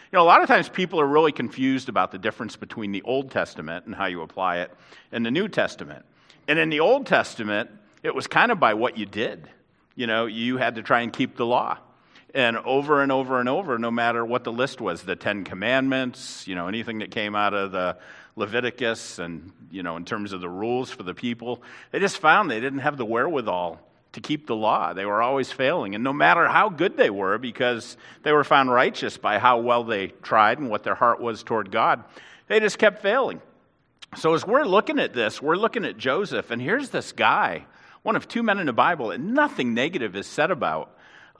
A lot of times people are really confused about the difference between the Old Testament and how you apply it and the New Testament. And in the Old Testament, it was kind of by what you did. You had to try and keep the law. And over and over and over, no matter what the list was, the Ten Commandments, anything that came out of the Leviticus and, in terms of the rules for the people, they just found they didn't have the wherewithal to keep the law. They were always failing. And no matter how good they were, because they were found righteous by how well they tried and what their heart was toward God, they just kept failing. So as we're looking at this, we're looking at Joseph, and here's this guy, one of two men in the Bible, and nothing negative is said about.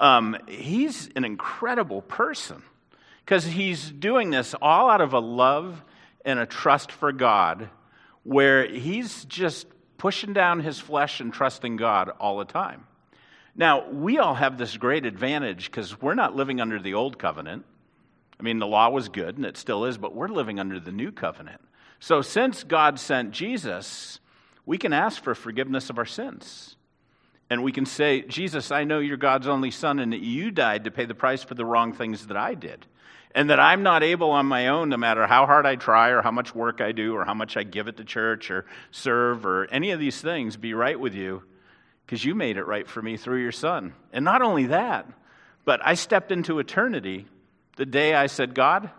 He's an incredible person because he's doing this all out of a love and a trust for God, where he's just pushing down his flesh and trusting God all the time. Now, we all have this great advantage because we're not living under the old covenant. The law was good, and it still is, but we're living under the new covenant. So since God sent Jesus, we can ask for forgiveness of our sins. And we can say, Jesus, I know you're God's only son and that you died to pay the price for the wrong things that I did. And that I'm not able on my own, no matter how hard I try or how much work I do or how much I give at the church or serve or any of these things, be right with you because you made it right for me through your son. And not only that, but I stepped into eternity the day I said, God,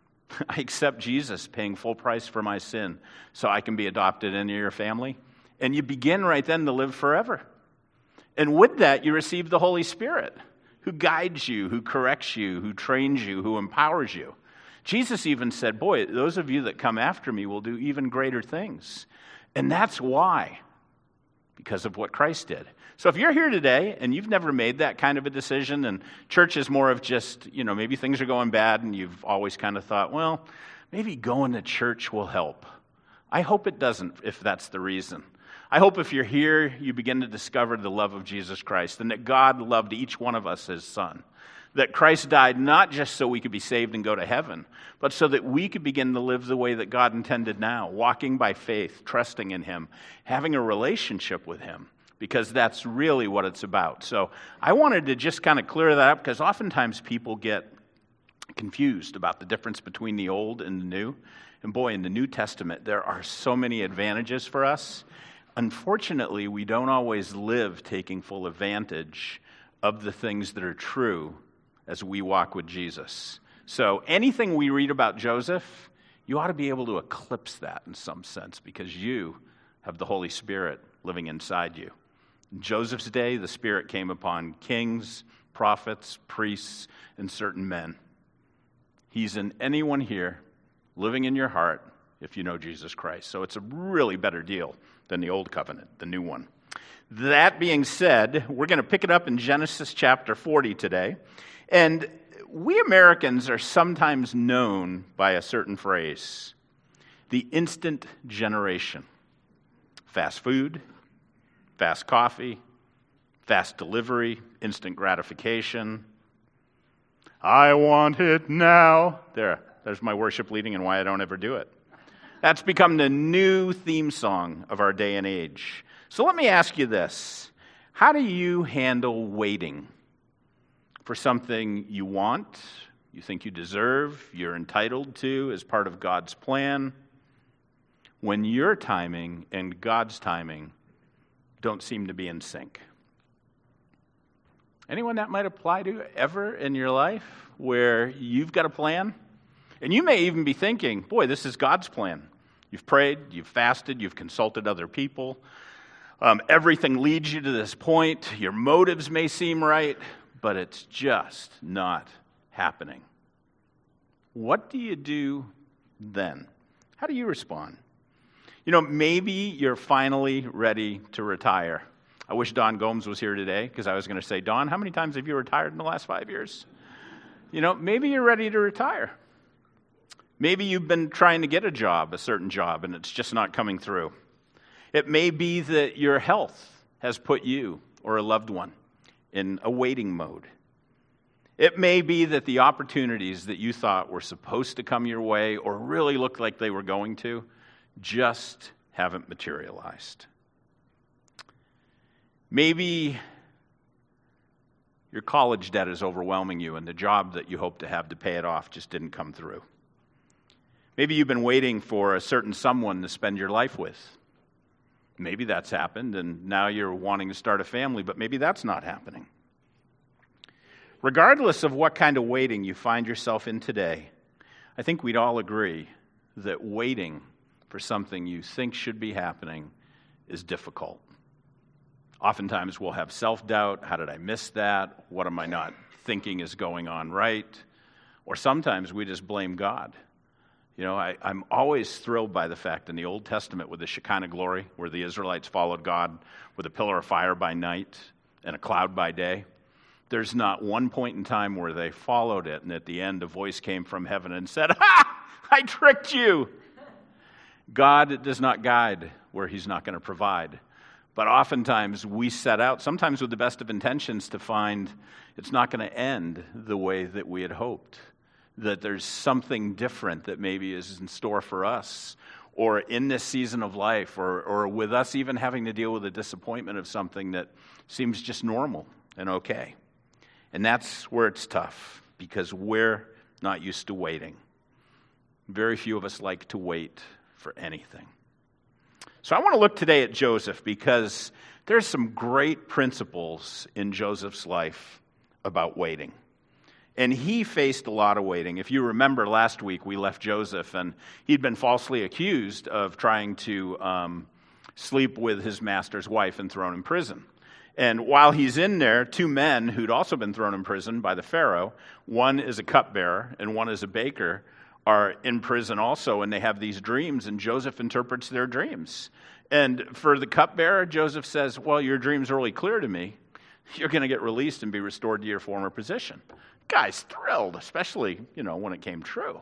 I accept Jesus paying full price for my sin so I can be adopted into your family. And you begin right then to live forever. And with that, you receive the Holy Spirit, who guides you, who corrects you, who trains you, who empowers you. Jesus even said, boy, those of you that come after me will do even greater things. And that's why, because of what Christ did. So if you're here today and you've never made that kind of a decision, and church is more of just, maybe things are going bad and you've always kind of thought, well, maybe going to church will help. I hope it doesn't, if that's the reason. I hope if you're here, you begin to discover the love of Jesus Christ and that God loved each one of us as son. That Christ died not just so we could be saved and go to heaven, but so that we could begin to live the way that God intended now, walking by faith, trusting in Him, having a relationship with Him, because that's really what it's about. So I wanted to just kind of clear that up because oftentimes people get confused about the difference between the old and the new. And boy, in the New Testament, there are so many advantages for us. Unfortunately, we don't always live taking full advantage of the things that are true as we walk with Jesus. So anything we read about Joseph, you ought to be able to eclipse that in some sense because you have the Holy Spirit living inside you. In Joseph's day, the Spirit came upon kings, prophets, priests, and certain men. He's in anyone here living in your heart if you know Jesus Christ. So it's a really better deal than the old covenant, the new one. That being said, we're going to pick it up in Genesis chapter 40 today. And we Americans are sometimes known by a certain phrase, the instant generation. Fast food, fast coffee, fast delivery, instant gratification. I want it now. There's my worship leading and why I don't ever do it. That's become the new theme song of our day and age. So let me ask you this. How do you handle waiting for something you want, you think you deserve, you're entitled to as part of God's plan, when your timing and God's timing don't seem to be in sync? Anyone that might apply to ever in your life where you've got a plan? And you may even be thinking, boy, this is God's plan. You've prayed, you've fasted, you've consulted other people. Everything leads you to this point. Your motives may seem right, but it's just not happening. What do you do then? How do you respond? Maybe you're finally ready to retire. I wish Don Gomes was here today because I was going to say, Don, how many times have you retired in the last 5 years? Maybe you're ready to retire. Maybe you've been trying to get a certain job, and it's just not coming through. It may be that your health has put you or a loved one in a waiting mode. It may be that the opportunities that you thought were supposed to come your way or really looked like they were going to just haven't materialized. Maybe Your college debt is overwhelming you, and the job that you hope to have to pay it off just didn't come through. Maybe you've been waiting for a certain someone to spend your life with. Maybe that's happened, and now you're wanting to start a family, but maybe that's not happening. Regardless of what kind of waiting you find yourself in today, I think we'd all agree that waiting for something you think should be happening is difficult. Oftentimes we'll have self-doubt. How did I miss that? What am I not thinking is going on right? Or sometimes we just blame God. You know, I'm always thrilled by the fact in the Old Testament with the Shekinah glory, where the Israelites followed God with a pillar of fire by night and a cloud by day. There's not one point in time where they followed it, and at the end a voice came from heaven and said, "Ha! I tricked you!" God does not guide where he's not going to provide. But oftentimes we set out, sometimes with the best of intentions, to find it's not going to end the way that we had hoped. That there's something different that maybe is in store for us, or in this season of life, or with us even having to deal with the disappointment of something that seems just normal and okay. And that's where it's tough, because we're not used to waiting. Very few of us like to wait for anything. So I want to look today at Joseph, because there's some great principles in Joseph's life about waiting. And he faced a lot of waiting. If you remember last week, we left Joseph, and he'd been falsely accused of trying to sleep with his master's wife and thrown in prison. And while he's in there, two men who'd also been thrown in prison by the Pharaoh, one is a cupbearer and one is a baker, are in prison also, and they have these dreams, and Joseph interprets their dreams. And for the cupbearer, Joseph says, well, your dream's really clear to me. You're going to get released and be restored to your former position. Guy's thrilled, especially, when it came true.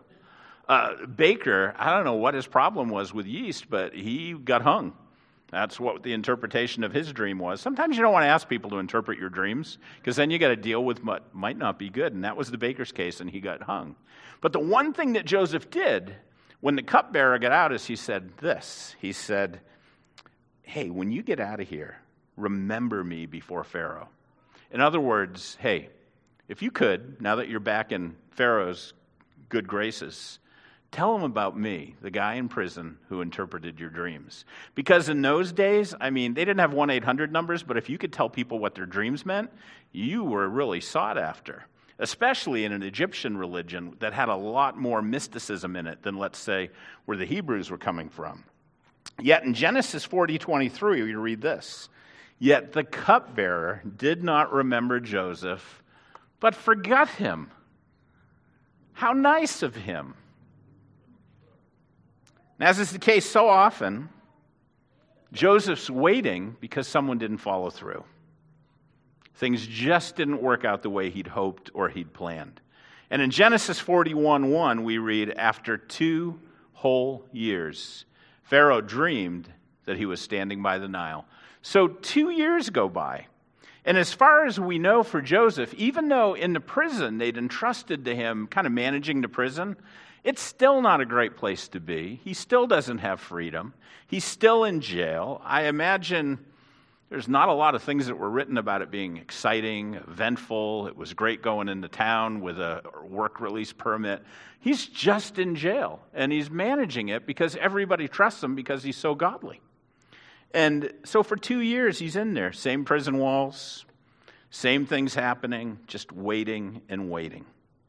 Baker, I don't know what his problem was with yeast, but he got hung. That's what the interpretation of his dream was. Sometimes you don't want to ask people to interpret your dreams, because then you got to deal with what might not be good, and that was the baker's case, and he got hung. But the one thing that Joseph did when the cupbearer got out is he said this. He said, hey, when you get out of here, remember me before Pharaoh. In other words, hey, if you could, now that you're back in Pharaoh's good graces, tell him about me, the guy in prison who interpreted your dreams. Because in those days, they didn't have 1-800 numbers, but if you could tell people what their dreams meant, you were really sought after. Especially in an Egyptian religion that had a lot more mysticism in it than, let's say, where the Hebrews were coming from. Yet in Genesis 40:23, we read this. Yet the cupbearer did not remember Joseph, but forgot him. How nice of him. And as is the case so often, Joseph's waiting because someone didn't follow through. Things just didn't work out the way he'd hoped or he'd planned. And in Genesis 41:1, we read, after 2 whole years, Pharaoh dreamed that he was standing by the Nile. So 2 years go by. And as far as we know for Joseph, even though in the prison they'd entrusted to him kind of managing the prison, it's still not a great place to be. He still doesn't have freedom. He's still in jail. I imagine there's not a lot of things that were written about it being exciting, eventful. It was great going into town with a work release permit. He's just in jail, and he's managing it because everybody trusts him because he's so godly. And so for 2 years, he's in there. Same prison walls, same things happening, just waiting and waiting.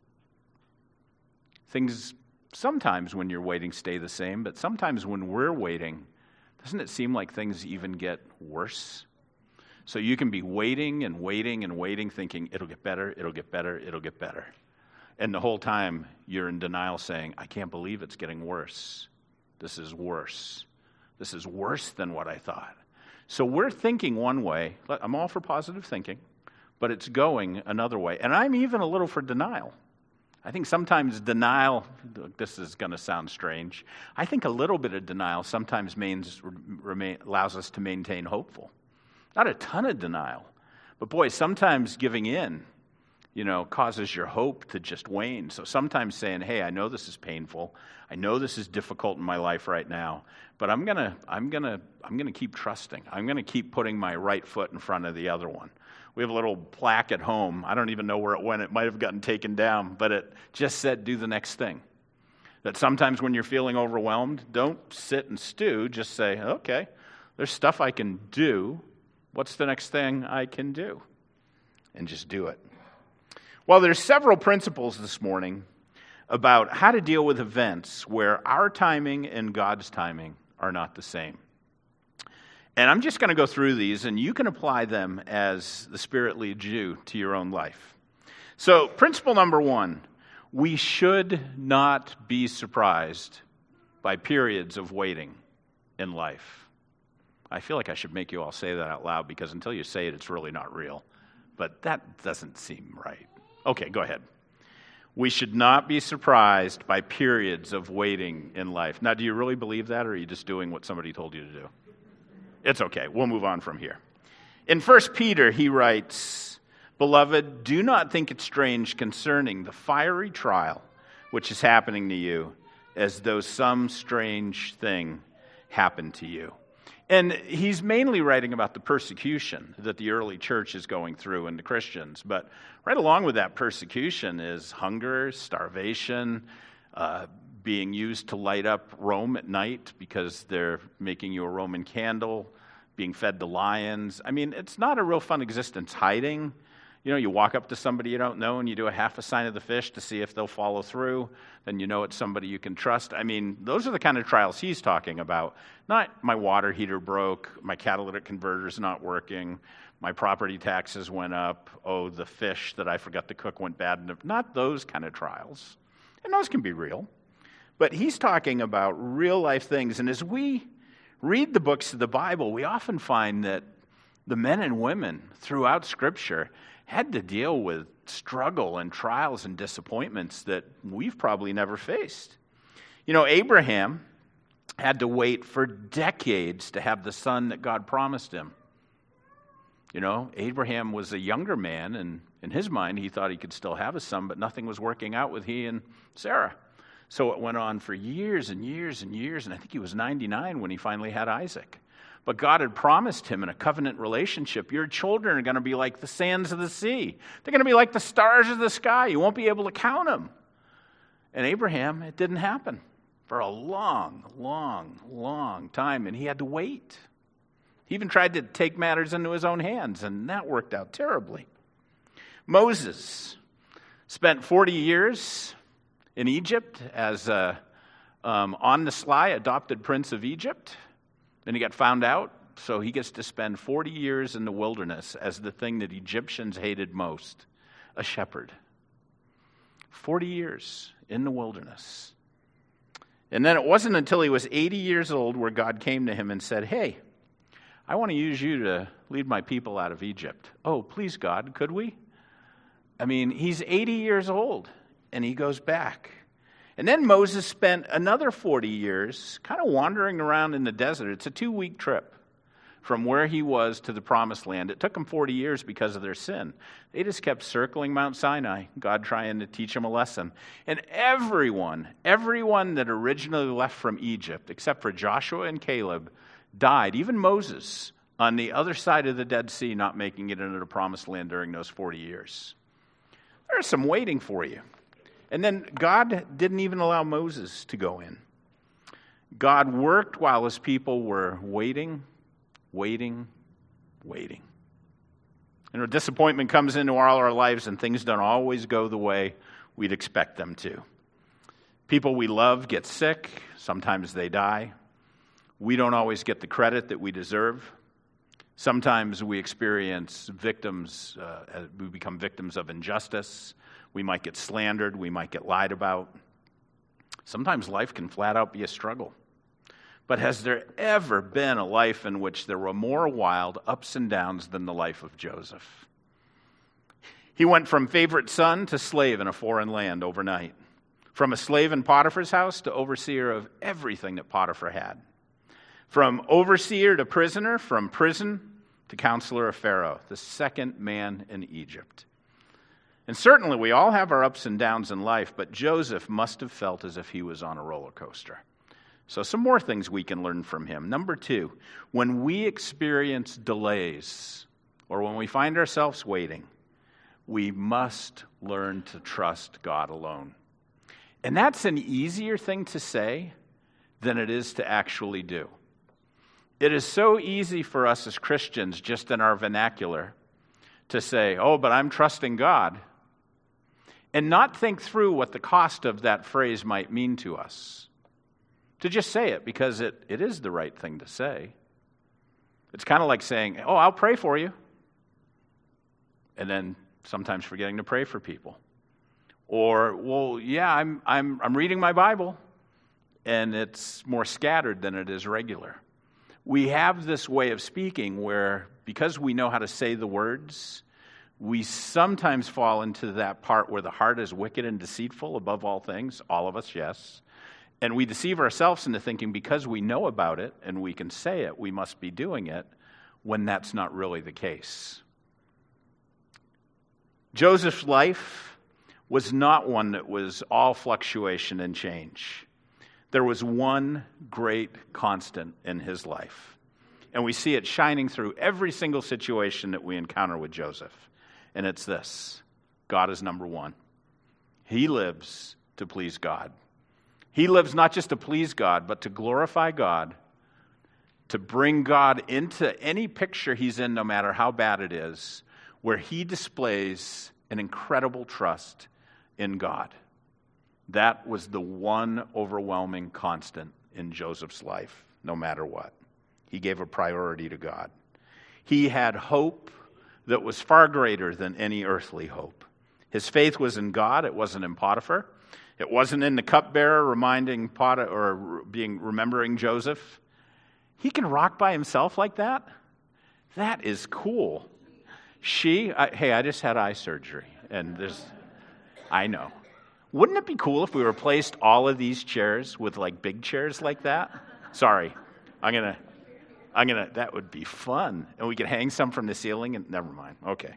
Things sometimes when you're waiting stay the same, but sometimes when we're waiting, doesn't it seem like things even get worse? So you can be waiting and waiting and waiting, thinking, it'll get better, it'll get better, it'll get better. And the whole time you're in denial saying, I can't believe it's getting worse. This is worse. This is worse than what I thought. So we're thinking one way. I'm all for positive thinking, but it's going another way. And I'm even a little for denial. I think sometimes denial, this is going to sound strange, I think a little bit of denial sometimes allows us to maintain hopeful. Not a ton of denial, but boy, sometimes giving in causes your hope to just wane. So sometimes saying, hey, I know this is painful. I know this is difficult in my life right now, but I'm going to keep trusting. I'm going to keep putting my right foot in front of the other one. We have a little plaque at home. I don't even know where it went. It might have gotten taken down, but it just said, do the next thing. That sometimes when you're feeling overwhelmed, don't sit and stew. Just say, okay, there's stuff I can do. What's the next thing I can do? And just do it. Well, there's several principles this morning about how to deal with events where our timing and God's timing are not the same. And I'm just going to go through these, and you can apply them as the Spirit leads you to your own life. So, principle number 1, we should not be surprised by periods of waiting in life. I feel like I should make you all say that out loud, because until you say it, it's really not real. But that doesn't seem right. Okay, go ahead. We should not be surprised by periods of waiting in life. Now, do you really believe that, or are you just doing what somebody told you to do? It's okay. We'll move on from here. In 1 Peter, he writes, "Beloved, do not think it strange concerning the fiery trial which is happening to you, as though some strange thing happened to you." And he's mainly writing about the persecution that the early church is going through in the Christians. But right along with that persecution is hunger, starvation, being used to light up Rome at night because they're making you a Roman candle, being fed to lions. I mean, it's not a real fun existence. Hiding. You walk up to somebody you don't know and you do a half a sign of the fish to see if they'll follow through. Then you know it's somebody you can trust. I mean, those are the kind of trials he's talking about. Not my water heater broke, my catalytic converter's not working, my property taxes went up, oh, the fish that I forgot to cook went bad. Not those kind of trials. And those can be real. But he's talking about real life things. And as we read the books of the Bible, we often find that the men and women throughout Scripture had to deal with struggle and trials and disappointments that we've probably never faced. Abraham had to wait for decades to have the son that God promised him. Abraham was a younger man, and in his mind, he thought he could still have a son, but nothing was working out with he and Sarah. So it went on for years and years and years, and I think he was 99 when he finally had Isaac. But God had promised him in a covenant relationship, your children are going to be like the sands of the sea. They're going to be like the stars of the sky. You won't be able to count them. And Abraham, it didn't happen for a long, long, long time, and he had to wait. He even tried to take matters into his own hands, and that worked out terribly. Moses spent 40 years in Egypt as on the sly adopted prince of Egypt. Then he got found out, so he gets to spend 40 years in the wilderness as the thing that Egyptians hated most, a shepherd. 40 years in the wilderness. And then it wasn't until he was 80 years old where God came to him and said, hey, I want to use you to lead my people out of Egypt. Oh, please, God, could we? I mean, he's 80 years old, and he goes back. And then Moses spent another 40 years kind of wandering around in the desert. It's a 2-week trip from where he was to the promised land. It took them 40 years because of their sin. They just kept circling Mount Sinai, God trying to teach them a lesson. And everyone that originally left from Egypt, except for Joshua and Caleb, died. Even Moses on the other side of the Dead Sea, not making it into the promised land during those 40 years. There's some waiting for you. And then God didn't even allow Moses to go in. God worked while his people were waiting. And disappointment comes into all our lives, and things don't always go the way we'd expect them to. People we love get sick. Sometimes they die. We don't always get the credit that we deserve. Sometimes we experience we become victims of injustice. We might get slandered. We might get lied about. Sometimes life can flat out be a struggle. But has there ever been a life in which there were more wild ups and downs than the life of Joseph? He went from favorite son to slave in a foreign land overnight. From a slave in Potiphar's house to overseer of everything that Potiphar had. From overseer to prisoner, from prison to counselor of Pharaoh, the second man in Egypt. And certainly we all have our ups and downs in life, but Joseph must have felt as if he was on a roller coaster. So some more things we can learn from him. Number 2, when we experience delays or when we find ourselves waiting, we must learn to trust God alone. And that's an easier thing to say than it is to actually do. It is so easy for us as Christians, just in our vernacular, to say, oh, but I'm trusting God, and not think through what the cost of that phrase might mean to us. To just say it because it is the right thing to say. It's kind of like saying, oh, I'll pray for you, and then sometimes forgetting to pray for people. Or, well, yeah, I'm reading my Bible, and it's more scattered than it is regular. We have this way of speaking where, because we know how to say the words, we sometimes fall into that part where the heart is wicked and deceitful above all things. All of us, yes. And we deceive ourselves into thinking because we know about it and we can say it, we must be doing it, when that's not really the case. Joseph's life was not one that was all fluctuation and change. There was one great constant in his life. And we see it shining through every single situation that we encounter with Joseph. And it's this: God is number one. He lives to please God. He lives not just to please God, but to glorify God, to bring God into any picture he's in, no matter how bad it is, where he displays an incredible trust in God. That was the one overwhelming constant in Joseph's life, no matter what. He gave a priority to God. He had hope that was far greater than any earthly hope. His faith was in God. It wasn't in Potiphar. It wasn't in the cupbearer reminding remembering Joseph. He can rock by himself like that? That is cool. I just had eye surgery, and I know. Wouldn't it be cool if we replaced all of these chairs with like big chairs like that? Sorry, that would be fun. And we could hang some from the ceiling and never mind. Okay.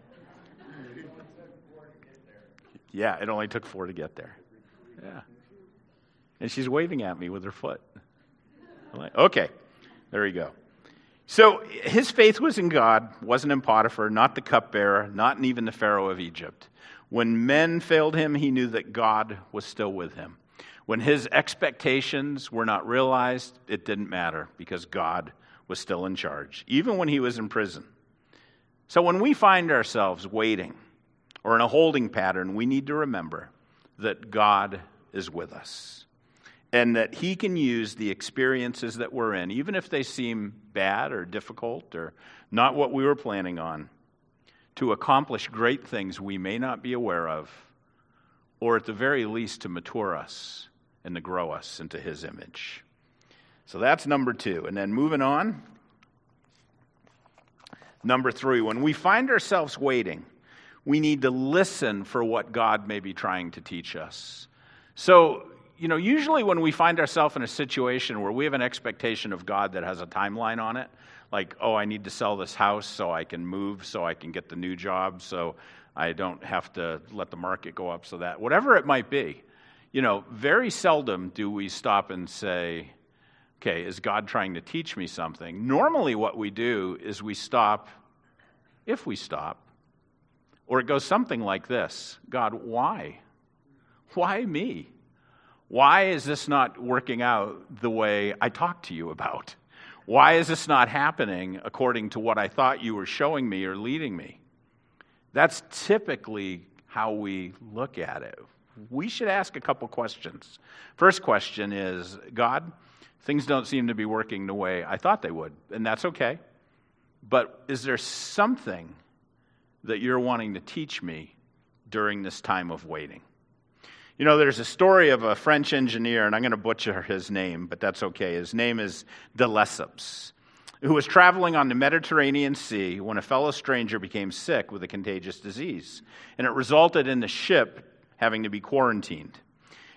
Yeah, it only took 4 to get there. Yeah. And she's waving at me with her foot. I'm like, okay, there you go. So his faith was in God, wasn't in Potiphar, not the cupbearer, not even the Pharaoh of Egypt. When men failed him, he knew that God was still with him. When his expectations were not realized, it didn't matter because God was still in charge, even when he was in prison. So when we find ourselves waiting or in a holding pattern, we need to remember that God is with us and that he can use the experiences that we're in, even if they seem bad or difficult or not what we were planning on, to accomplish great things we may not be aware of, or at the very least to mature us and to grow us into his image. So that's number 2. And then moving on, number 3, when we find ourselves waiting, we need to listen for what God may be trying to teach us. So, usually when we find ourselves in a situation where we have an expectation of God that has a timeline on it, like, oh, I need to sell this house so I can move, so I can get the new job, so I don't have to let the market go up, so that, whatever it might be, very seldom do we stop and say, okay, is God trying to teach me something? Normally what we do is we stop, if we stop, or it goes something like this: God, why? Why me? Why is this not working out the way I talked to you about? Why is this not happening according to what I thought you were showing me or leading me? That's typically how we look at it. We should ask a couple questions. First question is, God, things don't seem to be working the way I thought they would, and that's okay. But is there something that you're wanting to teach me during this time of waiting? There's a story of a French engineer, and I'm going to butcher his name, but that's okay. His name is de Lesseps, who was traveling on the Mediterranean Sea when a fellow stranger became sick with a contagious disease, and it resulted in the ship having to be quarantined.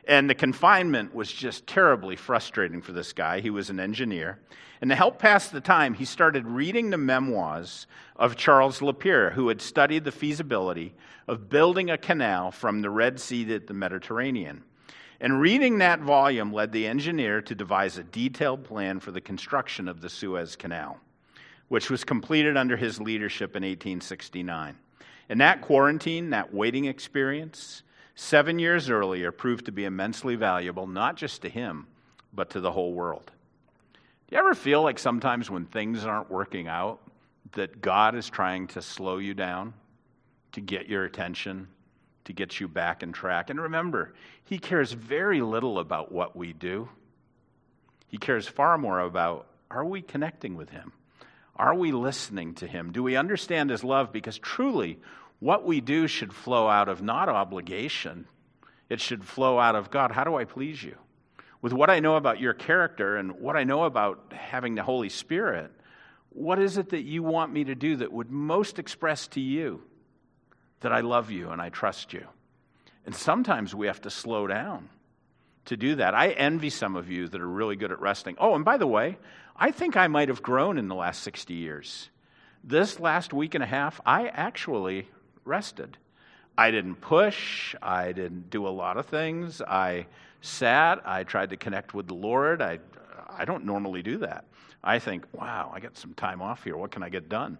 And the confinement was just terribly frustrating for this guy. He was an engineer. And to help pass the time, he started reading the memoirs of Charles Lapierre, who had studied the feasibility of building a canal from the Red Sea to the Mediterranean. And reading that volume led the engineer to devise a detailed plan for the construction of the Suez Canal, which was completed under his leadership in 1869. And that quarantine, that waiting experience, 7 years earlier proved to be immensely valuable, not just to him, but to the whole world. Do you ever feel like sometimes when things aren't working out, that God is trying to slow you down, to get your attention, to get you back in track? And remember, he cares very little about what we do. He cares far more about, are we connecting with him? Are we listening to him? Do we understand his love? Because truly, what we do should flow out of not obligation. It should flow out of, God, how do I please you? With what I know about your character and what I know about having the Holy Spirit, what is it that you want me to do that would most express to you that I love you and I trust you? And sometimes we have to slow down to do that. I envy some of you that are really good at resting. Oh, and by the way, I think I might have grown in the last 60 years. This last week and a half, I actually rested. I didn't push. I didn't do a lot of things. I sat. I tried to connect with the Lord. I don't normally do that. I think, wow, I got some time off here. What can I get done?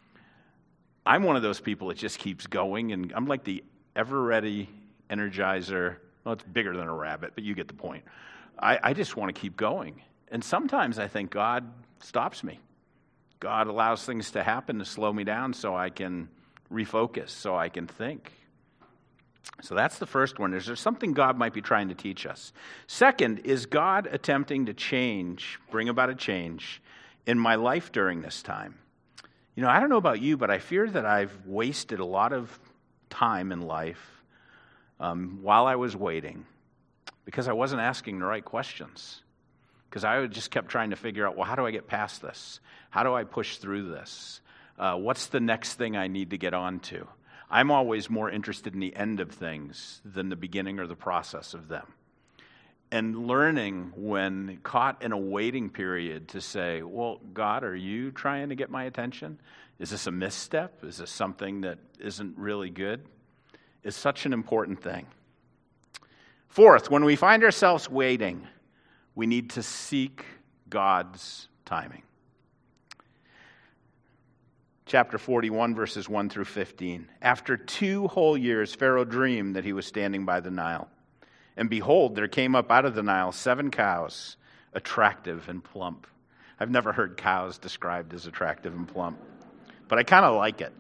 I'm one of those people that just keeps going, and I'm like the ever-ready Energizer. Well, it's bigger than a rabbit, but you get the point. I just want to keep going. And sometimes I think God stops me. God allows things to happen to slow me down so I can refocus, so I can think. So that's the first one. Is there something God might be trying to teach us? Second, is God attempting to change, bring about a change in my life during this time? You know, I don't know about you, but I fear that I've wasted a lot of time in life while I was waiting because I wasn't asking the right questions. Because I just kept trying to figure out, well, how do I get past this? How do I push through this? What's the next thing I need to get on to? I'm always more interested in the end of things than the beginning or the process of them. And learning when caught in a waiting period to say, well, God, are you trying to get my attention? Is this a misstep? Is this something that isn't really good? Is such an important thing. Fourth, when we find ourselves waiting, we need to seek God's timing. Chapter 41, verses 1 through 15. After 2 whole years, Pharaoh dreamed that he was standing by the Nile. And behold, there came up out of the Nile 7 cows, attractive and plump. I've never heard cows described as attractive and plump, but I kind of like it.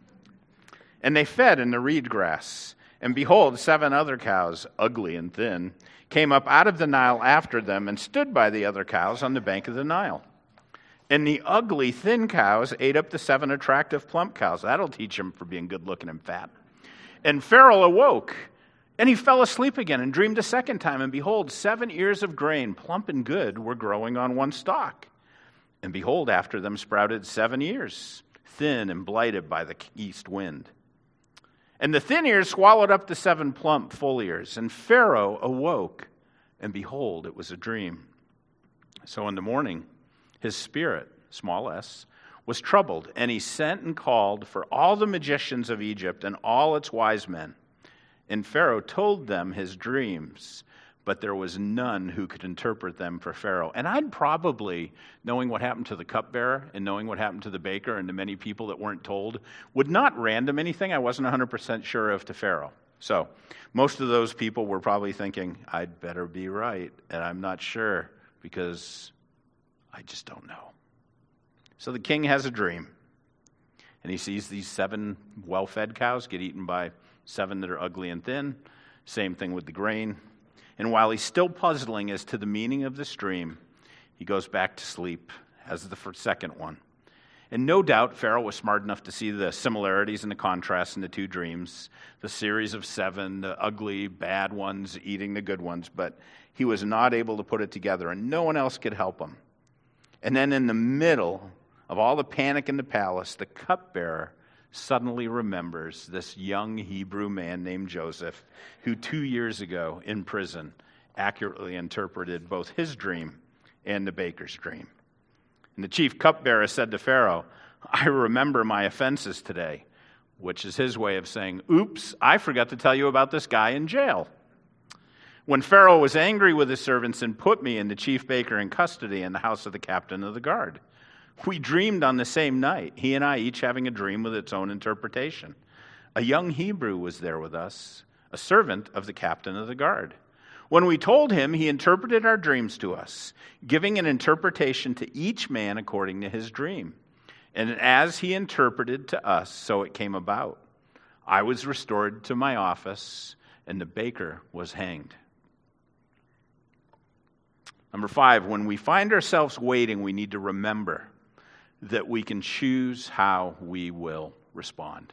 And they fed in the reed grass. And behold, 7 other cows, ugly and thin, came up out of the Nile after them and stood by the other cows on the bank of the Nile. And the ugly, thin cows ate up the 7 attractive, plump cows. That'll teach them for being good-looking and fat. And Pharaoh awoke, and he fell asleep again and dreamed a second time. And behold, 7 ears of grain, plump and good, were growing on one stalk. And behold, after them sprouted 7 ears, thin and blighted by the east wind. And the thin ears swallowed up the 7 plump, full ears. And Pharaoh awoke, and behold, it was a dream. So in the morning, his spirit, small s, was troubled, and he sent and called for all the magicians of Egypt and all its wise men. And Pharaoh told them his dreams, but there was none who could interpret them for Pharaoh. And I'd probably, knowing what happened to the cupbearer and knowing what happened to the baker and to many people that weren't told, would not random anything I wasn't 100% sure of to Pharaoh. So most of those people were probably thinking, I'd better be right, and I'm not sure because I just don't know. So the king has a dream, and he sees these 7 well-fed cows get eaten by 7 that are ugly and thin. Same thing with the grain. And while he's still puzzling as to the meaning of this dream, he goes back to sleep as the second one. And no doubt Pharaoh was smart enough to see the similarities and the contrasts in the 2 dreams, the series of 7, the ugly, bad ones eating the good ones, but he was not able to put it together, and no one else could help him. And then in the middle of all the panic in the palace, the cupbearer suddenly remembers this young Hebrew man named Joseph, who 2 years ago in prison accurately interpreted both his dream and the baker's dream. And the chief cupbearer said to Pharaoh, I remember my offenses today, which is his way of saying, oops, I forgot to tell you about this guy in jail. When Pharaoh was angry with his servants and put me and the chief baker in custody in the house of the captain of the guard. We dreamed on the same night, he and I each having a dream with its own interpretation. A young Hebrew was there with us, a servant of the captain of the guard. When we told him, he interpreted our dreams to us, giving an interpretation to each man according to his dream. And as he interpreted to us, so it came about. I was restored to my office, and the baker was hanged. Number 5, when we find ourselves waiting, we need to remember that we can choose how we will respond.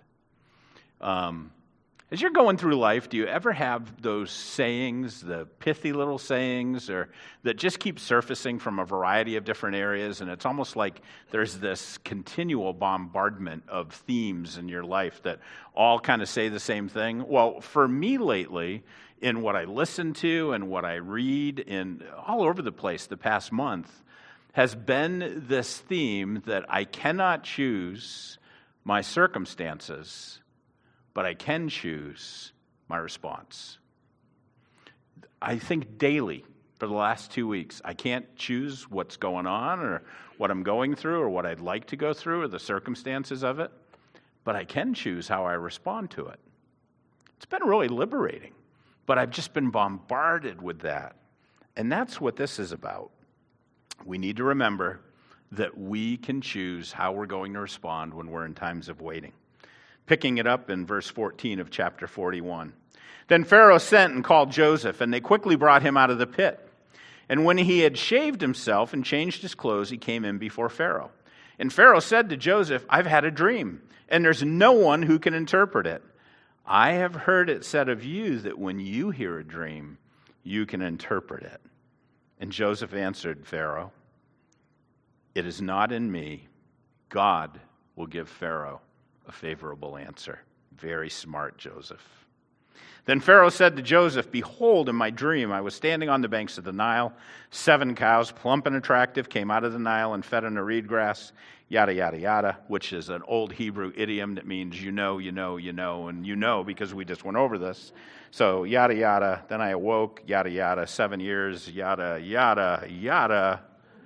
As you're going through life, do you ever have those sayings, the pithy little sayings, or that just keep surfacing from a variety of different areas, and it's almost like there's this continual bombardment of themes in your life that all kind of say the same thing? Well, for me lately, in what I listen to and what I read in all over the place the past month, has been this theme that I cannot choose my circumstances, but I can choose my response. I think daily for the last 2 weeks, I can't choose what's going on or what I'm going through or what I'd like to go through or the circumstances of it, but I can choose how I respond to it. It's been really liberating, but I've just been bombarded with that. And that's what this is about. We need to remember that we can choose how we're going to respond when we're in times of waiting. Picking it up in verse 14 of chapter 41. Then Pharaoh sent and called Joseph, and they quickly brought him out of the pit. And when he had shaved himself and changed his clothes, he came in before Pharaoh. And Pharaoh said to Joseph, I've had a dream, and there's no one who can interpret it. I have heard it said of you that when you hear a dream, you can interpret it. And Joseph answered Pharaoh, it is not in me. God will give Pharaoh a favorable answer. Very smart, Joseph. Then Pharaoh said to Joseph, behold, in my dream I was standing on the banks of the Nile. 7 cows, plump and attractive, came out of the Nile and fed on the reed grass, yada, yada, yada, which is an old Hebrew idiom that means you know, and you know because we just went over this. So yada, yada, then I awoke, yada, yada, 7 years, yada, yada, yada.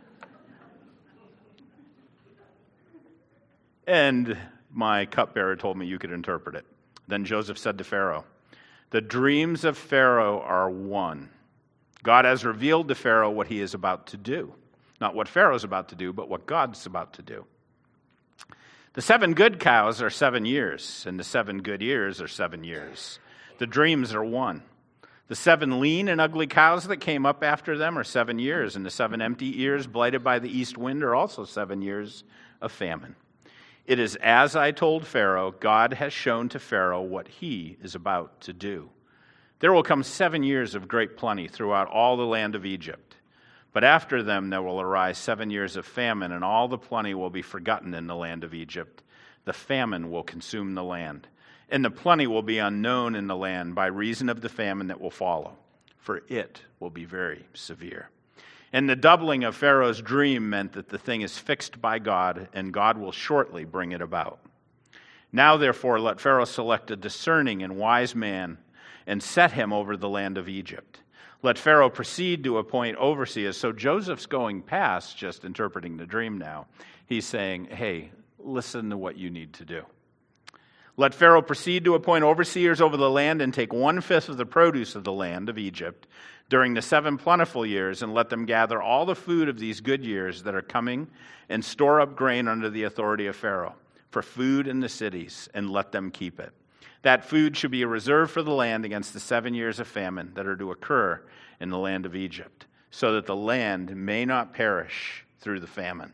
And my cupbearer told me you could interpret it. Then Joseph said to Pharaoh, the dreams of Pharaoh are one. God has revealed to Pharaoh what he is about to do. Not what Pharaoh's about to do, but what God's about to do. The 7 good cows are 7 years, and the 7 good ears are 7 years. The dreams are one. The 7 lean and ugly cows that came up after them are 7 years, and the 7 empty ears blighted by the east wind are also 7 years of famine. It is as I told Pharaoh, God has shown to Pharaoh what he is about to do. There will come 7 years of great plenty throughout all the land of Egypt. But after them there will arise 7 years of famine, and all the plenty will be forgotten in the land of Egypt. The famine will consume the land, and the plenty will be unknown in the land by reason of the famine that will follow, for it will be very severe. And the doubling of Pharaoh's dream meant that the thing is fixed by God, and God will shortly bring it about. Now, therefore, let Pharaoh select a discerning and wise man and set him over the land of Egypt. Let Pharaoh proceed to appoint overseers. So Joseph's going past just interpreting the dream now. He's saying, hey, listen to what you need to do. Let Pharaoh proceed to appoint overseers over the land and take 1/5 of the produce of the land of Egypt during the 7 plentiful years, and let them gather all the food of these good years that are coming and store up grain under the authority of Pharaoh for food in the cities, and let them keep it. That food should be a reserve for the land against the 7 years of famine that are to occur in the land of Egypt, so that the land may not perish through the famine.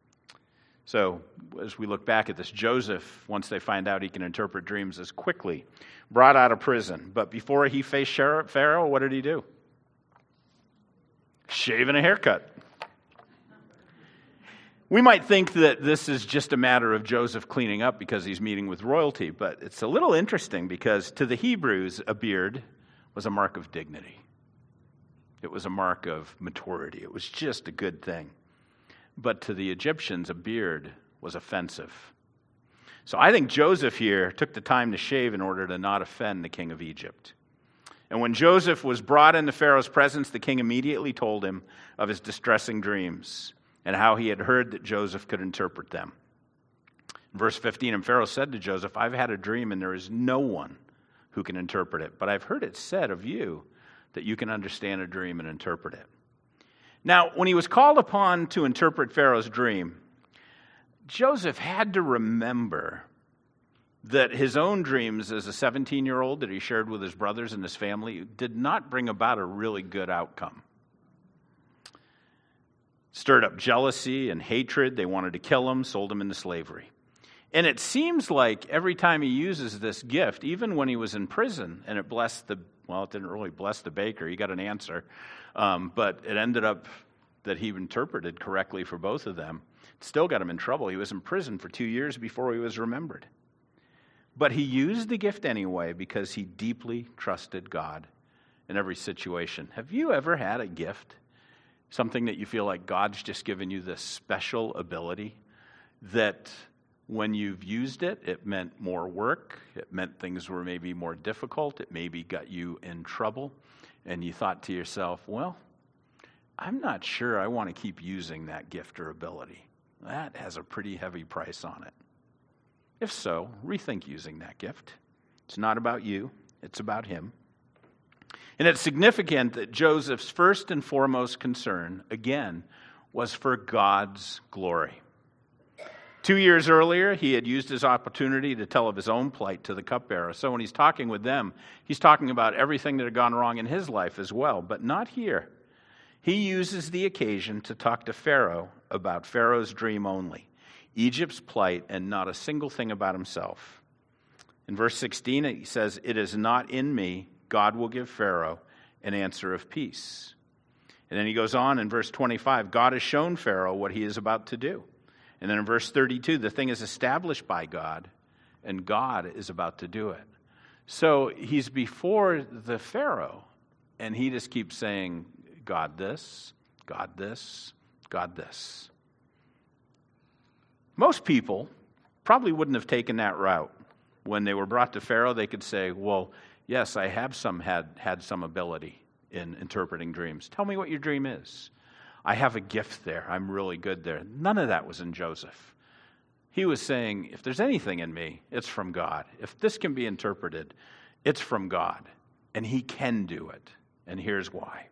So, as we look back at this, Joseph, once they find out he can interpret dreams, is quickly brought out of prison. But before he faced Pharaoh, what did he do? Shave and a haircut. We might think that this is just a matter of Joseph cleaning up because he's meeting with royalty, but it's a little interesting because to the Hebrews, a beard was a mark of dignity. It was a mark of maturity. It was just a good thing. But to the Egyptians, a beard was offensive. So I think Joseph here took the time to shave in order to not offend the king of Egypt. And when Joseph was brought into Pharaoh's presence, the king immediately told him of his distressing dreams and how he had heard that Joseph could interpret them. In verse 15, and Pharaoh said to Joseph, I've had a dream and there is no one who can interpret it, but I've heard it said of you that you can understand a dream and interpret it. Now, when he was called upon to interpret Pharaoh's dream, Joseph had to remember that his own dreams as a 17-year-old that he shared with his brothers and his family did not bring about a really good outcome. Stirred up jealousy and hatred. They wanted to kill him, sold him into slavery. And it seems like every time he uses this gift, even when he was in prison, and it didn't really bless the baker. He got an answer. But it ended up that he interpreted correctly for both of them. It still got him in trouble. He was in prison for 2 years before he was remembered. But he used the gift anyway because he deeply trusted God in every situation. Have you ever had a gift? Something that you feel like God's just given you this special ability that when you've used it, it meant more work. It meant things were maybe more difficult. It maybe got you in trouble. And you thought to yourself, well, I'm not sure I want to keep using that gift or ability. That has a pretty heavy price on it. If so, rethink using that gift. It's not about you. It's about him. And it's significant that Joseph's first and foremost concern, again, was for God's glory. 2 years earlier, he had used his opportunity to tell of his own plight to the cupbearer. So when he's talking with them, he's talking about everything that had gone wrong in his life as well, but not here. He uses the occasion to talk to Pharaoh about Pharaoh's dream only, Egypt's plight, and not a single thing about himself. In verse 16, he says, "It is not in me. God will give Pharaoh an answer of peace." And then he goes on in verse 25, God has shown Pharaoh what he is about to do. And then in verse 32, the thing is established by God, and God is about to do it. So he's before the Pharaoh, and he just keeps saying, God this, God this, God this. Most people probably wouldn't have taken that route. When they were brought to Pharaoh, they could say, well, yes, I have had some ability in interpreting dreams. Tell me what your dream is. I have a gift there. I'm really good there. None of that was in Joseph. He was saying, if there's anything in me, it's from God. If this can be interpreted, it's from God. And he can do it. And here's why.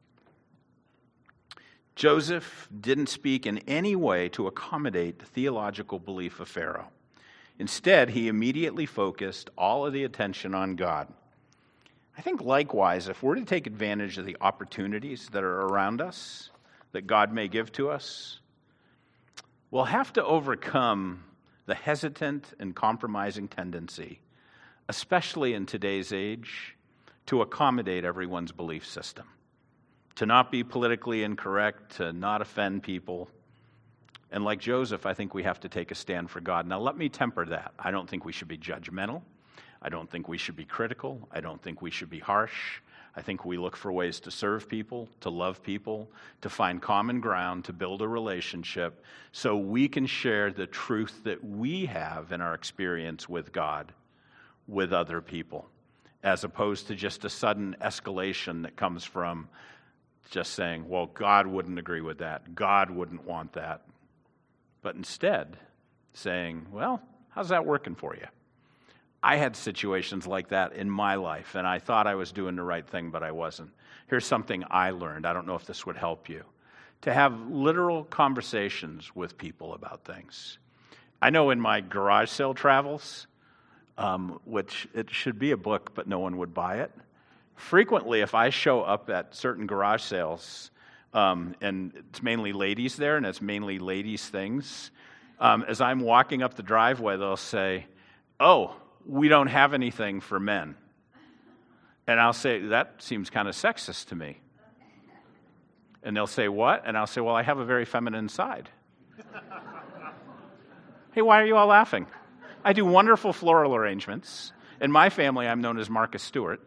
Joseph didn't speak in any way to accommodate the theological belief of Pharaoh. Instead, he immediately focused all of the attention on God. I think likewise, if we're to take advantage of the opportunities that are around us, that God may give to us, we'll have to overcome the hesitant and compromising tendency, especially in today's age, to accommodate everyone's belief system, to not be politically incorrect, to not offend people. And like Joseph, I think we have to take a stand for God. Now, let me temper that. I don't think we should be judgmental. I don't think we should be critical. I don't think we should be harsh. I think we look for ways to serve people, to love people, to find common ground, to build a relationship so we can share the truth that we have in our experience with God with other people, as opposed to just a sudden escalation that comes from just saying, well, God wouldn't agree with that. God wouldn't want that. But instead, saying, well, how's that working for you? I had situations like that in my life, and I thought I was doing the right thing, but I wasn't. Here's something I learned. I don't know if this would help you. To have literal conversations with people about things. I know in my garage sale travels, which it should be a book, but no one would buy it. Frequently, if I show up at certain garage sales, and it's mainly ladies there, and it's mainly ladies' things, as I'm walking up the driveway, they'll say, oh, we don't have anything for men. And I'll say, that seems kind of sexist to me. And they'll say, what? And I'll say, well, I have a very feminine side. Hey, why are you all laughing? I do wonderful floral arrangements. In my family, I'm known as Marcus Stewart.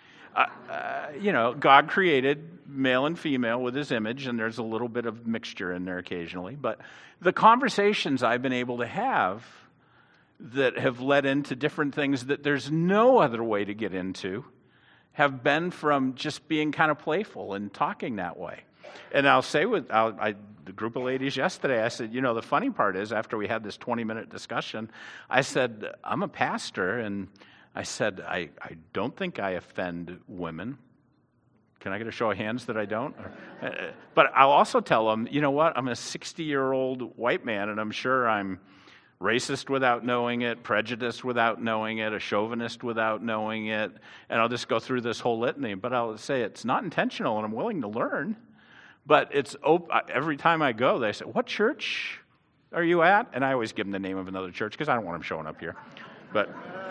God created male and female with his image, and there's a little bit of mixture in there occasionally. But the conversations I've been able to have that have led into different things that there's no other way to get into have been from just being kind of playful and talking that way. And I'll say the group of ladies yesterday, I said, the funny part is after we had this 20-minute discussion, I said, I'm a pastor, and I said, I don't think I offend women. Can I get a show of hands that I don't? But I'll also tell them, you know what, I'm a 60-year-old white man, and I'm sure I'm racist without knowing it, prejudiced without knowing it, a chauvinist without knowing it, and I'll just go through this whole litany. But I'll say it's not intentional, and I'm willing to learn. But it's every time I go, they say, what church are you at? And I always give them the name of another church because I don't want them showing up here. But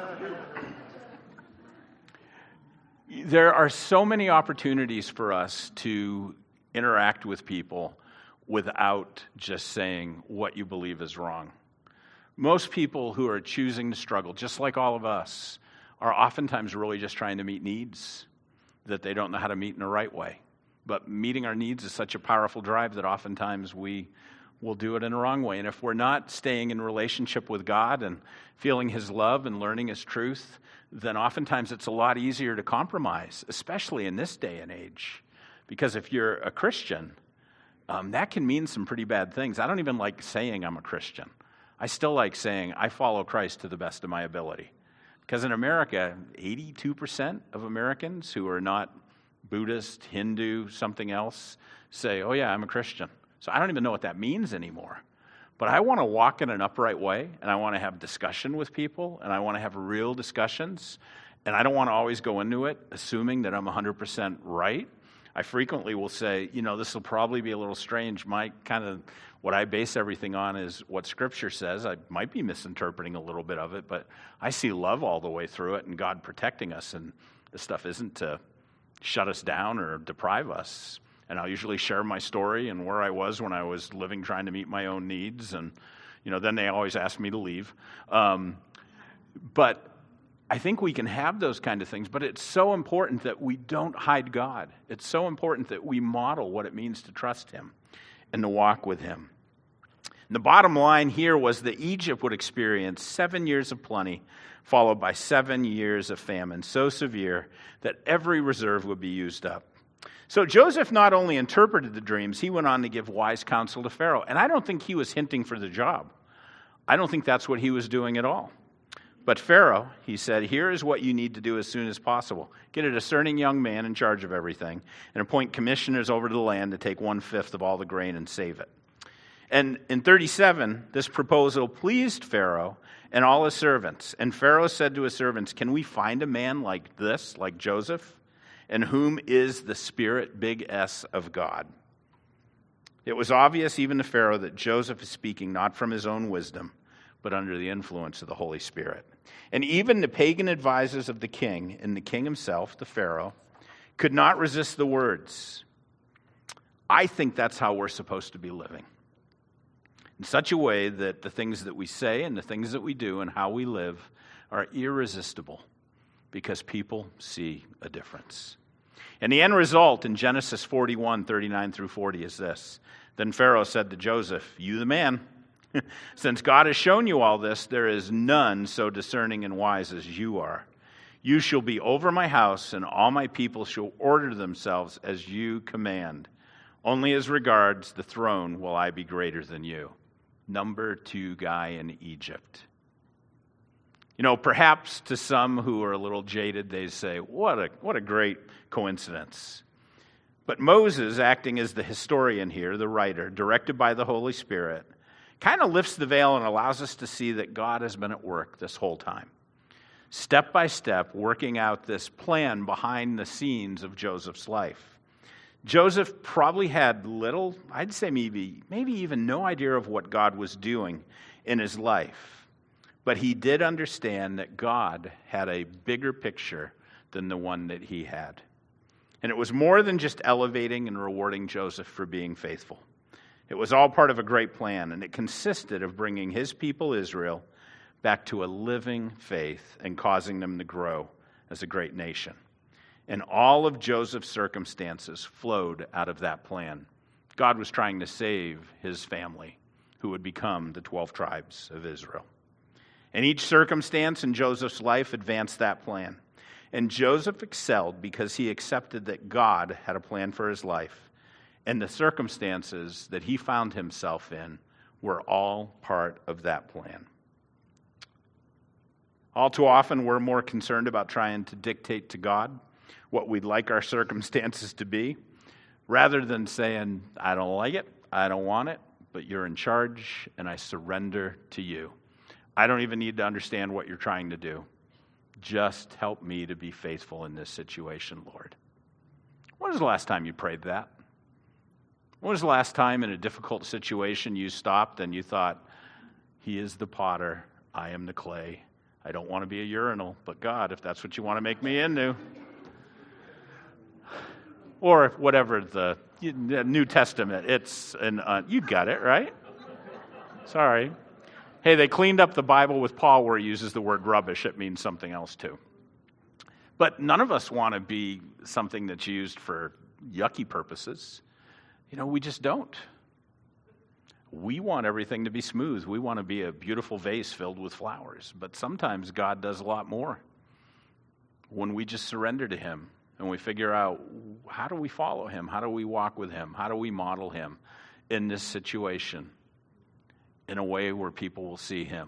there are so many opportunities for us to interact with people without just saying what you believe is wrong. Most people who are choosing to struggle, just like all of us, are oftentimes really just trying to meet needs that they don't know how to meet in the right way. But meeting our needs is such a powerful drive that oftentimes we will do it in the wrong way. And if we're not staying in relationship with God and feeling His love and learning His truth, then oftentimes it's a lot easier to compromise, especially in this day and age. Because if you're a Christian, that can mean some pretty bad things. I don't even like saying I'm a Christian. I still like saying I follow Christ to the best of my ability. Because in America, 82% of Americans who are not Buddhist, Hindu, something else, say, oh yeah, I'm a Christian. So I don't even know what that means anymore. But I want to walk in an upright way, and I want to have discussion with people, and I want to have real discussions, and I don't want to always go into it assuming that I'm 100% right. I frequently will say, this will probably be a little strange. What I base everything on is what Scripture says. I might be misinterpreting a little bit of it, but I see love all the way through it and God protecting us, and this stuff isn't to shut us down or deprive us. And I'll usually share my story and where I was when I was living trying to meet my own needs. And, then they always ask me to leave. But I think we can have those kind of things. But it's so important that we don't hide God. It's so important that we model what it means to trust Him and to walk with Him. And the bottom line here was that Egypt would experience 7 years of plenty, followed by 7 years of famine, so severe that every reserve would be used up. So Joseph not only interpreted the dreams, he went on to give wise counsel to Pharaoh. And I don't think he was hinting for the job. I don't think that's what he was doing at all. But Pharaoh, he said, here is what you need to do as soon as possible. Get a discerning young man in charge of everything and appoint commissioners over to the land to take 1/5 of all the grain and save it. And in 37, this proposal pleased Pharaoh and all his servants. And Pharaoh said to his servants, can we find a man like this, like Joseph, in whom is the Spirit, big S, of God? It was obvious even to Pharaoh that Joseph is speaking not from his own wisdom, but under the influence of the Holy Spirit. And even the pagan advisors of the king, and the king himself, the Pharaoh, could not resist the words. I think that's how we're supposed to be living. In such a way that the things that we say and the things that we do and how we live are irresistible because people see a difference. And the end result in Genesis 41, 39 through 40 is this. Then Pharaoh said to Joseph, you the man. Since God has shown you all this, there is none so discerning and wise as you are. You shall be over my house, and all my people shall order themselves as you command. Only as regards the throne will I be greater than you. Number 2 guy in Egypt. Perhaps to some who are a little jaded, they say, what a great coincidence. But Moses, acting as the historian here, the writer, directed by the Holy Spirit, kind of lifts the veil and allows us to see that God has been at work this whole time. Step by step, working out this plan behind the scenes of Joseph's life. Joseph probably had little, I'd say maybe even no idea of what God was doing in his life. But he did understand that God had a bigger picture than the one that he had. And it was more than just elevating and rewarding Joseph for being faithful. It was all part of a great plan, and it consisted of bringing his people Israel back to a living faith and causing them to grow as a great nation. And all of Joseph's circumstances flowed out of that plan. God was trying to save his family, who would become the 12 tribes of Israel. And each circumstance in Joseph's life advanced that plan. And Joseph excelled because he accepted that God had a plan for his life. And the circumstances that he found himself in were all part of that plan. All too often, we're more concerned about trying to dictate to God what we'd like our circumstances to be, rather than saying, I don't like it, I don't want it, but you're in charge, and I surrender to you. I don't even need to understand what you're trying to do. Just help me to be faithful in this situation, Lord. When was the last time you prayed that? When was the last time in a difficult situation you stopped and you thought, he is the potter, I am the clay. I don't want to be a urinal, but God, if that's what you want to make me into. Or whatever the New Testament, you got it, right? Sorry. Hey, they cleaned up the Bible with Paul where he uses the word rubbish. It means something else too. But none of us want to be something that's used for yucky purposes. We just don't. We want everything to be smooth. We want to be a beautiful vase filled with flowers. But sometimes God does a lot more when we just surrender to him and we figure out, how do we follow him? How do we walk with him? How do we model him in this situation in a way where people will see him?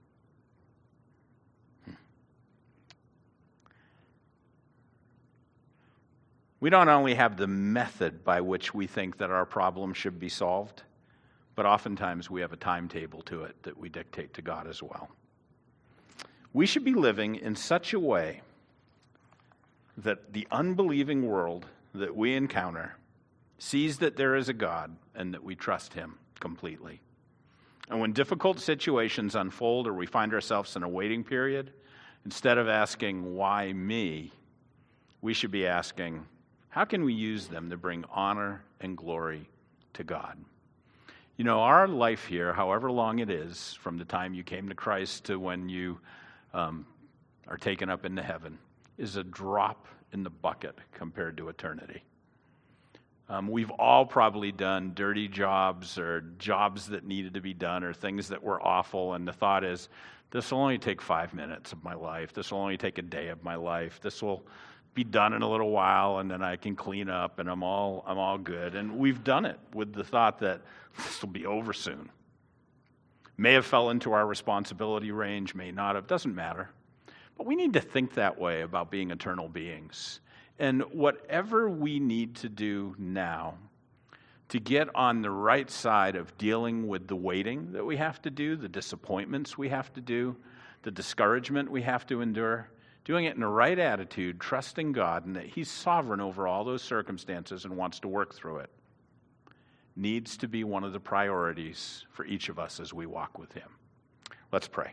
We don't only have the method by which we think that our problem should be solved, but oftentimes we have a timetable to it that we dictate to God as well. We should be living in such a way that the unbelieving world that we encounter sees that there is a God and that we trust him completely. And when difficult situations unfold or we find ourselves in a waiting period, instead of asking, why me, we should be asking, how can we use them to bring honor and glory to God? Our life here, however long it is, from the time you came to Christ to when you are taken up into heaven, is a drop in the bucket compared to eternity. We've all probably done dirty jobs or jobs that needed to be done or things that were awful, and the thought is, this will only take 5 minutes of my life. This will only take a day of my life. This will be done in a little while, and then I can clean up, and I'm all good. And we've done it with the thought that this will be over soon. May have fell into our responsibility range, may not have, doesn't matter. But we need to think that way about being eternal beings. And whatever we need to do now to get on the right side of dealing with the waiting that we have to do, the disappointments we have to do, the discouragement we have to endure, doing it in the right attitude, trusting God and that he's sovereign over all those circumstances and wants to work through it, needs to be one of the priorities for each of us as we walk with him. Let's pray.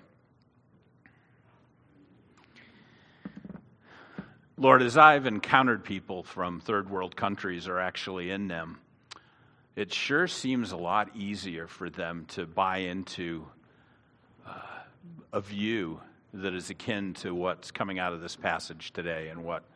Lord, as I've encountered people from third world countries or actually in them, it sure seems a lot easier for them to buy into a view that is akin to what's coming out of this passage today and what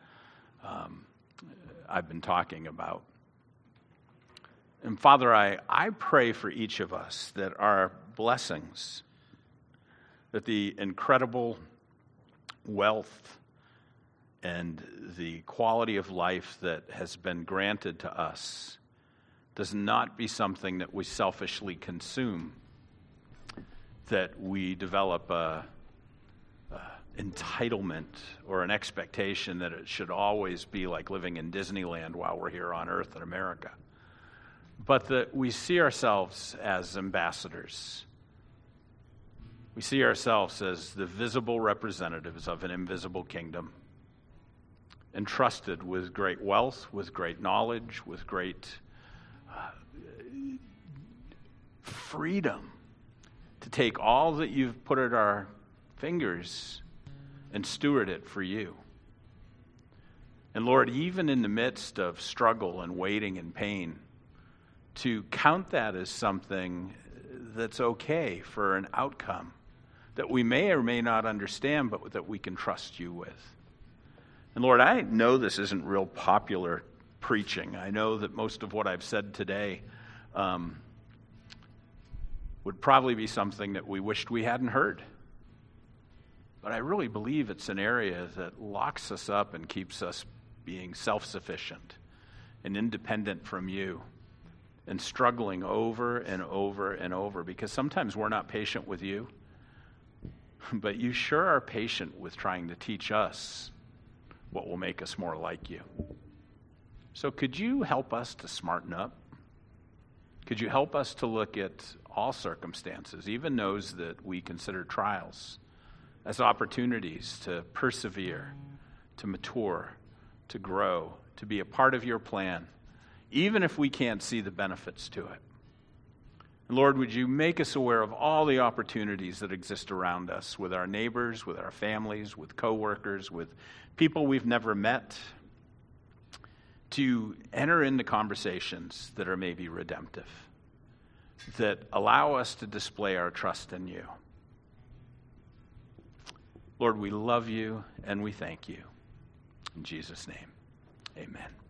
I've been talking about. And Father, I pray for each of us that our blessings, that the incredible wealth and the quality of life that has been granted to us does not be something that we selfishly consume, that we develop a entitlement or an expectation that it should always be like living in Disneyland while we're here on earth in America, but that we see ourselves as ambassadors. We see ourselves as the visible representatives of an invisible kingdom, entrusted with great wealth, with great knowledge, with great freedom to take all that you've put at our fingers and steward it for you. And Lord, even in the midst of struggle and waiting and pain, to count that as something that's okay for an outcome that we may or may not understand, but that we can trust you with. And Lord, I know this isn't real popular preaching. I know that most of what I've said today would probably be something that we wished we hadn't heard. But I really believe it's an area that locks us up and keeps us being self-sufficient and independent from you and struggling over and over and over, because sometimes we're not patient with you, but you sure are patient with trying to teach us what will make us more like you. So could you help us to smarten up? Could you help us to look at all circumstances, even those that we consider trials, as opportunities to persevere, to mature, to grow, to be a part of your plan, even if we can't see the benefits to it. And Lord, would you make us aware of all the opportunities that exist around us, with our neighbors, with our families, with coworkers, with people we've never met, to enter into conversations that are maybe redemptive, that allow us to display our trust in you. Lord, we love you and we thank you. In Jesus' name, amen.